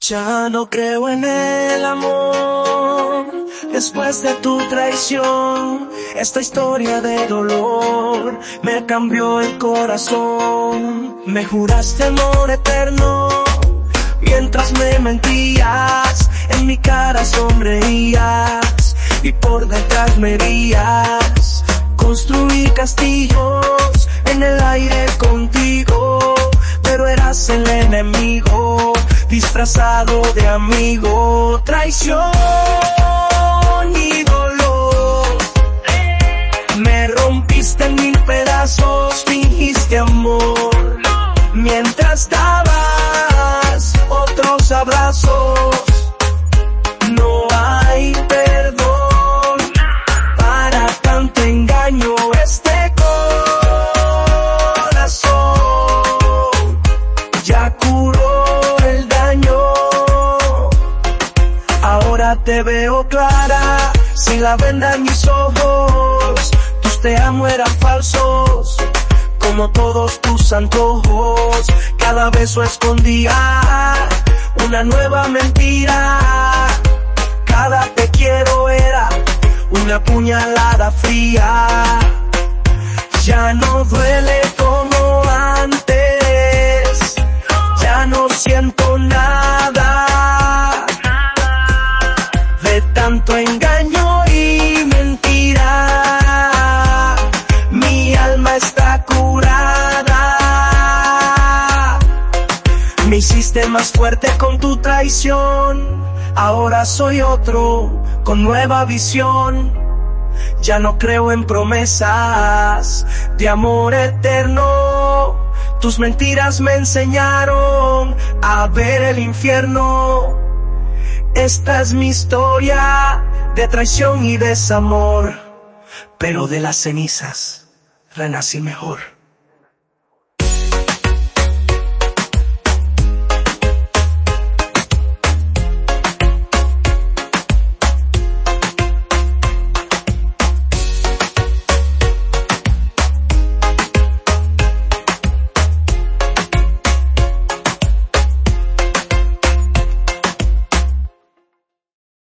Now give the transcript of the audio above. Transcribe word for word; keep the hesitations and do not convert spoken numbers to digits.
Ya no creo en el amor, después de tu traición. Esta historia de dolor me cambió el corazón. Me juraste amor eterno, mientras me mentías. En mi cara sonreías y por detrás me herías. Construí castillos en el aire contigo, pero eras el enemigo, disfrazado de amigo. Traición y dolor, me rompiste en mil pedazos, fingiste amor, mientras dabas otros abrazos. No hay perdón para tanto engaño, este corazón ya curó el daño. Ahora te veo clara, sin la venda en mis ojos. Tus te amo eran falsos, como todos tus antojos. Cada beso escondía una nueva mentira. Cada te quiero era una puñalada fría. Ya no duele como antes, ya no siento nada. De tanto engaño y mentira, mi alma está curada. Me hiciste más fuerte con tu traición. Ahora soy otro, con nueva visión. Ya no creo en promesas de amor eterno. Tus mentiras me enseñaron a ver el infierno. Esta es mi historia de traición y desamor, pero de las cenizas renací mejor.